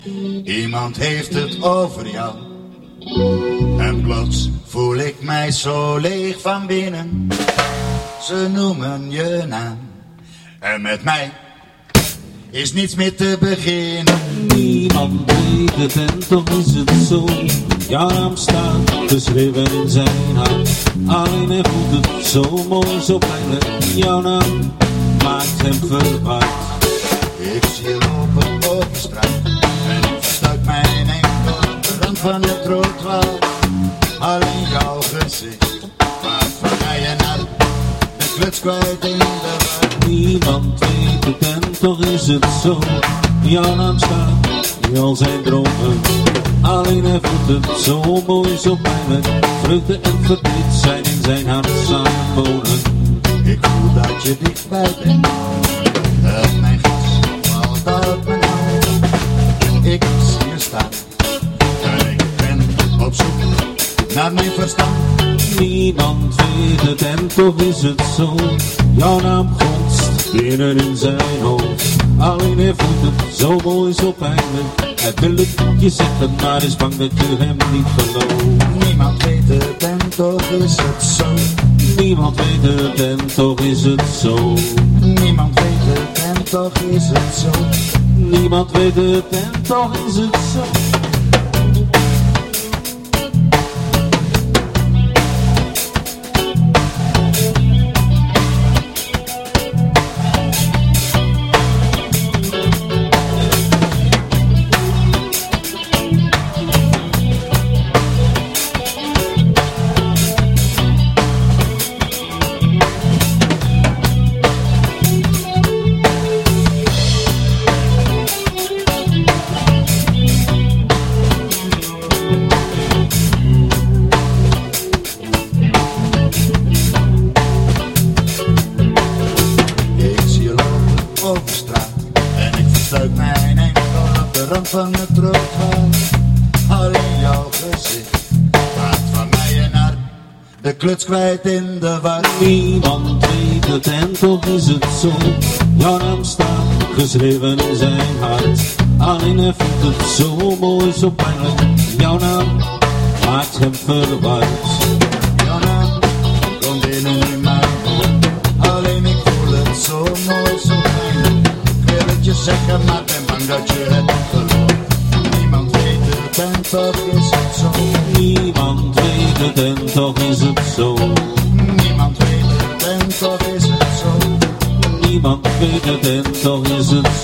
Iemand heeft het over jou. En plots voel ik mij zo leeg van binnen. Ze noemen je naam. En met mij is niets meer te beginnen. Niemand weet het en toch is het zo. Jouw naam staat geschreven in zijn hart. Alleen hij voelt het zo mooi, zo pijnlijk. Jouw naam maakt hem verward. Ik zie je lopen op de straat. En ik verstuik mijn enkel op de rand van het trottoir. Alleen jouw gezicht maakt van mij en haar de kluts kwijt in de war. Niemand weet het en toch is het zo. Jouw naam staat in al zijn dromen. Alleen hij voelt het zo mooi, zo pijnlijk. Vreugde en verdriet zijn in zijn hart samen wonen. Ik voel dat je dichtbij bent. En mijn glas valt uit mijn hand. Ik zie je staan. En ik ben op zoek naar mijn verstand. Niemand weet het en toch is het zo. Jouw naam gonst binnen in zijn hoofd. Alleen hij voelt het zo mooi, zo pijnlijk. Hij wil het je zeggen, maar is bang dat je hem niet gelooft. Niemand weet het en toch is het zo. Niemand weet het en toch is het zo. Niemand weet het en toch is het zo. Niemand weet het en toch is het zo. Van het trottoir, alleen jouw gezicht maakt van mij en haar de kluts kwijt in de war. Niemand weet het en toch is het zo. Jouw naam staat geschreven in zijn hart. Alleen hij voelt het zo mooi, zo pijnlijk. Jouw naam maakt hem verward. Jouw naam komt binnen in mijn hoofd. Alleen ik voel het zo mooi, zo pijnlijk. Ik wil het je zeggen, maar ben bang dat je het gelooft. Niemand weet het en toch is het zo. Niemand weet het en toch is het zo. Niemand weet het en toch is het zo. Niemand weet het en toch is het